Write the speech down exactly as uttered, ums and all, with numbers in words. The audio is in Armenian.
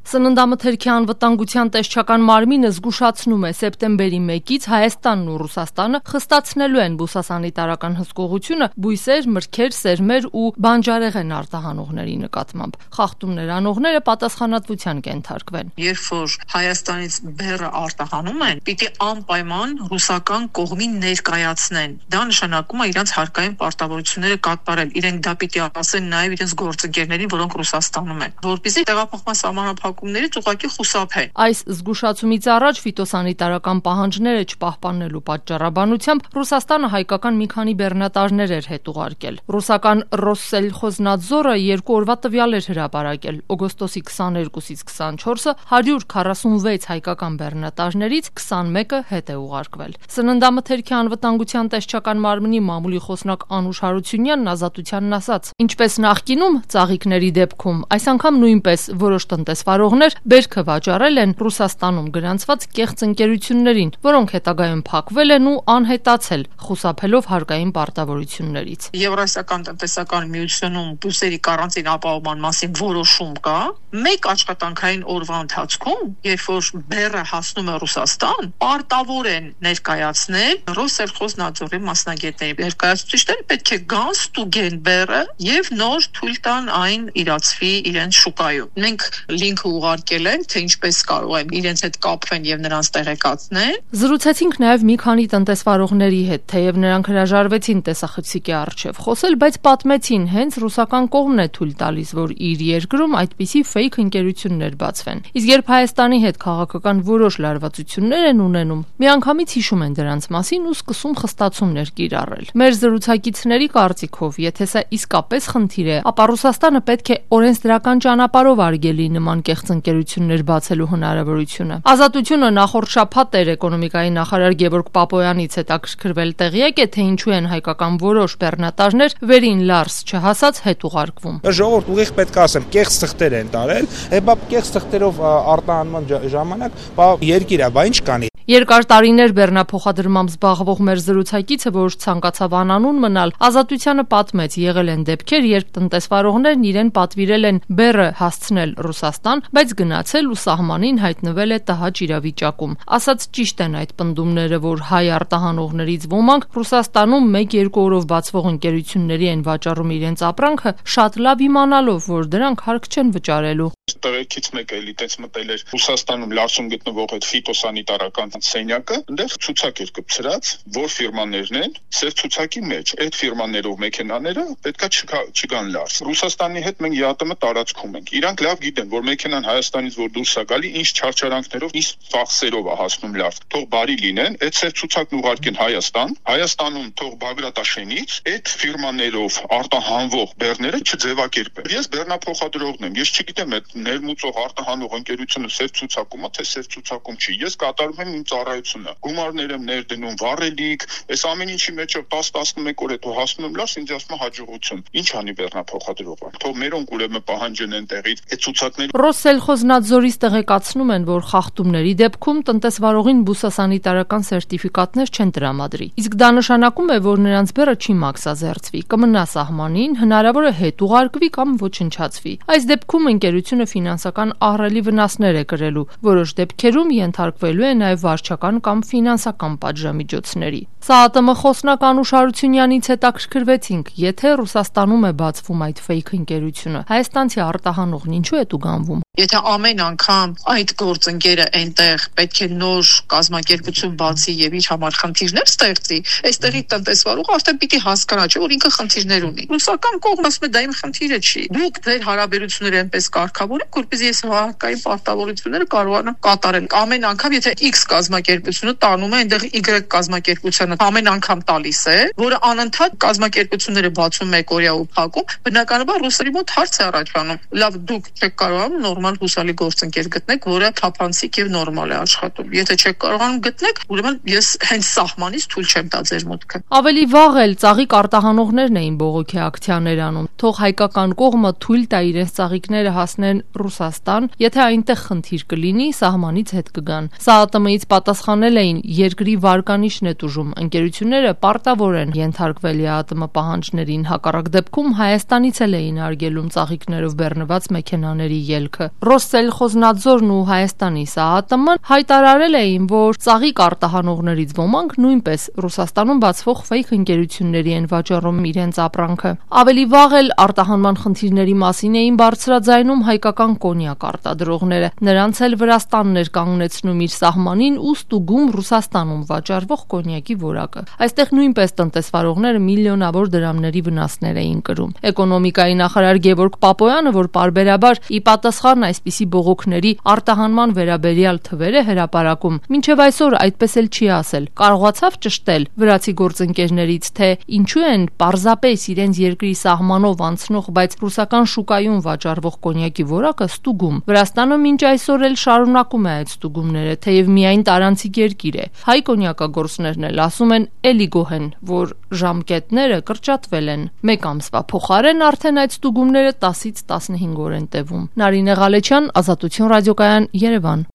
Սննդամթերքի անվտանգության տեսչական մարմինը զգուշացնում է սեպտեմբերի մեկից Հայաստանն ու Ռուսաստանը խստացնելու են բուսասանիտարական հսկողությունը բույսեր, մրգեր, սերմեր ու բանջարեղեն արտահանողների նկատմամբ։ Խախտումներ անողները պատասխանատվության կենթարկվեն։ Երբ որ Հայաստանից բեռը արտահանում են, պիտի անպայման ռուսական կողմին ներկայացնեն։ Դա նշանակում է իրենց հարկային պարտավորությունները կատարել։ Իրենք դա պիտի ասեն նաև իրենց գործընկերներին, որոնք Ռուսաստանում են, որպեսզի տեղափոխման սահմանափակումներից ուղղակի խուսափեն։ Այս զգուշացումից առաջ ֆիտոսանիտարական պահանջները չպահպանելու պատճառաբանությամբ Ռուսաստանը հայկական մի քանի բեռնատարներ էր հետ ուղարկել։ Ռուսական Ռոսսելխոզնադզորը երկու օրվա տվյալ էր հրապարակել։ Օգոստոսի քսաներկուսից քսանչորսը հարյուր քառասունվեց հայկական բեռնատարներից քսանմեկը հետ է ուղարկվել։ Սննդամթերքի անվտանգության տեսչական մարմնի մամուլի խոսնակ Անուշ Հարությունյանն Ազատությանն ասաց. ինչպես նախկինում ծաղիկների դեպքում, այս անգամ նույնպես որոշ տնտեսվարողներ բերքը վաճառել են Ռուսաստանում գրանցված կեղծ ընկերություններին, որոնք հետագայում փակվել են ու անհետացել, խուսափելով հարկային պարտավորություններից։ Եվրասիական տնտեսական միությունում բուսերի առանձին ապահովման մասին որոշում կա։ Մեկ աշխատանքային օրվա ընթացքում, երբ որ բեռը հասնում է Ռուսաստան, պարտավոր են ներկայացնել Ռոսսելխոզնադզորի մասնագետների։ Ներկայացուցիչները պետք է գան, ստուգեն բեռը եւ նոր թույլ տան այն իրացվի իրենց շուկայում։ Մենք լինքը ուղարկել ենք, թե ինչպես կարող են իրենց հետ կապվեն եւ նրանց տեղեկացնել։ Զրուցեցինք նաեւ մի քանի տնտեսվարողների հետ, թեև նրանք հրաժարվեցին տեսախցիկի առջև խոսել, բայց պատմեցին, հենց ռուսական կողմն է թույլ տալիս, որ իր երկրում այդպիսի ֆեյք ընկերություններ բացվեն։ Իսկ երբ Հայաստանի հետ քաղաքական որոշ լարվածություններ են ունենում, միանգամից հիշում են դրանց մասին ու սկսում խստացումներ կիրառել։ Մեր զրուցակիցների կարծիքով, եթե սա իսկապես խնդիր է, ապա Ռուսաստանը պետք է օրենսդրական ճանապարհով արգելի նման կեղծ ընկերություններ բացելու հնարավորությունը։ Ազատությունը նախորդ շաբաթ էր էկոնոմիկայի նախարար Գևորգ Պապոյանից հետաքրքրվել տեղյակ է, թե ինչու են հայկական որոշ բեռնատարներ վերին լարս չհասած հետ ուղարկվում։ Ժողովուրդ ուղիղ պետք է ասեմ, կեղծ թղթեր են տարել, բա կեղծ թղթերով արտահանման ժամանակ բա երկիր է, բա ինչ կանի։ Երկար տարիներ բեռնափոխադրմամբ զբաղվող մեր զրուցակիցը, որ ցանկացավ անանուն մնալ, Ազատությանը պատմեց, եղել են դեպքեր, երբ տնտեսվարողներն իրեն պատվիրել են բեռը հասցնել Ռուսաստան, բայց գնացել ու սահմանին հայտնվել է տհաճ իրավիճակում։ Ասած ճիշտ են այդ պնդումները, որ հայ արտահանողներից ոմանք Ռուսաստանում մեկ-երկու օրով բացվող ընկերությունների են վաճառում իրենց ապրանքը, շատ լավ իմանալով, որ դրանք հարկ չեն վճարելու։ Տեղեկից մեկը էլի տենց մտել էր Ռուսաստանում լարսում գտնվող այդ ֆիտոսանիտարական սենյակը, այնտեղ ցուցակ էր կպցրած, որ ֆիրմաներն են, սեր ցուցակի մեջ այդ ֆիրմաներով մեքենաները պետքա չգան լարս։ Ռուսաստանի հետ մենք ԵԱՏՄ տարածքում ենք։ Իրանք լավ գիտեն, որ մեքենան Հայաստանից որ դուրս է գալի, ինչ չարչարանքներով, ինչ ֆախսերով է հասնում լարս։ Թող բարի լինեն, այդ սեր ցուցակն ուղարկեն Հայաստան, Հայաստանում թող Բագրատաշենից այդ ֆիրմաներով արտահանվող բեռները չձևակերպեն։ Ես բեռնափոխադրողն եմ, ես չգիտեմ այդ ներմուծող արտահանող ընկերությունը սեր ցուցակում է, թե սեր ցուցակում չի։ Ես կատարում եմ իմ ծառայությունը։ Գումարներ եմ ներդնում, վառելիք, այս ամեն ինչի մեջ տասը-տասնմեկ օր հետո հասնում եմ լարս, ինձ ասում է հաջողություն։ Ինչ անի բեռնափոխադրողը։ Թող մերոնք ուրեմն պահանջեն այնտեղից այդ ցուցակները։ Ռոսսելխոզնադզորից տեղեկացնում են, որ խախտումների դեպքում տնտեսվարողին բուսասանիտարական սերտիֆիկատներ չեն տրամադրի։ Իսկ դա նշանակում է, որ նրանց բեռը չի մաքսազերծվի, կմնա սահմանին, հնարավոր է հետ ուղարկվի կամ ոչնչացվի։ Այս դեպքում ընկերությունը ֆինանսական ահռելի վնասներ է կրելու, որոշ դեպքերում ենթարկվելու է նաև վարչական կամ ֆինանսական պատժամիջոցների։ ՍԱԱՏՄ խոսնակ Անուշ Հարությունյանից հետաքրքրվեցինք, եթե Ռուսաստանում է բացվում այդ ֆեյք ընկերությունը, հայաստանցի արտահանողն ինչու է տուգանվում։ Եթե ամեն անգամ այդ գործընկերը այնտեղ պետք է նոր կազմակերպություն բացի եւ իր համար խնդիրներ ստեղծի, այստեղի տնտեսվարողը արդեն պիտի հասկանա, չէ՞ որ ինքը խնդիրներ ունի։ Ռուսական կողմը ասում է դա իմ խնդիրը չի։ Դուք ձեր հարաբերությունները այնպես կարգավորեք, որպեսզի ես հարկային պարտավորությունները կարողանամ կատարել։ Ամեն անգամ եթե X կազմակերպությունը տանում է, այնտեղ Y կազմակերպությունը ամեն անգամ տալիս է, որը անընդհատ կազմակերպությունները բացում մեկօրյա ու փակում, բնականաբար ռուսերի մոտ հարց է առաջանում։ Լավ, դուք չեք կարողանում նորմալ հուսալի գործընկեր գտնեք, որը թափանցիկ եւ նորմալ է աշխատում։ Եթե չեք կարողանում գտնեք, ուրեմն ես հենց սահմանից թույլ չեմ տա ձեր մուտքը։ Ավելի վաղ էլ ծաղիկ արտահանողներն էին բողոքի ակցիաներ անում։ Թող հայկական կողմը թույլ տա իրենց ծաղիկները հասնեն Ռուսաստան, եթե այնտեղ խնդիր կլինի, սահմանից հետ կգան։ ՍԱԱՏՄ-ից պատասխանել էին երկրի վարկանիշն է տուժում, ընկերությունները պարտավոր են ենթարկվել ԵԱՏՄ պահանջներին, հակառակ դեպքում Հայաստանից էլ էին արգելում ծաղիկներով բեռնված մեքենաների ելքը։ Ռոսսելխոզնադզորն ու Հայաստանի ՍԱԱՏՄ-ն հայտարարել էին, որ ծաղիկ արտահանողներից ոմանք նույնպես Ռուսաստանում բացվող ֆեյք ընկերությունների են վաճառում իրենց ապրանքը։ Ավելի վաղ էլ արտահանման խնդիրների մասին էին բարձրաձայնում հայկական կոնյակ արտադրողները։ Նրանց էլ Վրաստանն էր կանգնեցնում իր սահմանին ու ստուգում Ռուսաստանում վաճառվող կոնյակի որակը։ Այստեղ նույնպես տնտեսվարողները միլիոնավոր դրամների վնասներ էին կրում։ Էկոնոմիկայի նախարար Գևորգ Պապոյանը, որ պարբերաբար ի պատասխան այսպիսի բողոքների արտահանման վերաբերյալ թվեր է հրապարակում, մինչև այսօր այդպես էլ չի ասել։ Կարողացավ ճշտել վրացի գործընկերներից, թե ինչու են պարզապես իրենց երկրի սահմանով անցնող, բայց ռուսական շուկայում վաճառվող կոնյակի որակը ստուգում։ Վրաստանը մինչ այսօր էլ շարունակում է այդ ստուգումները, թեև միայն տարանցիկ երկիր է։ Հայ կոնյակագործներն էլ ասում են էլի գոհ են, որ ժամկետները կրճատվել են։ Մեկ ամսվա փոխարեն արդեն այդ ստուգումները տասից տասնհինգ օր են տևում։ Նարինե Ղալեչյան, Ազատություն ռադիոկայան, Երևան։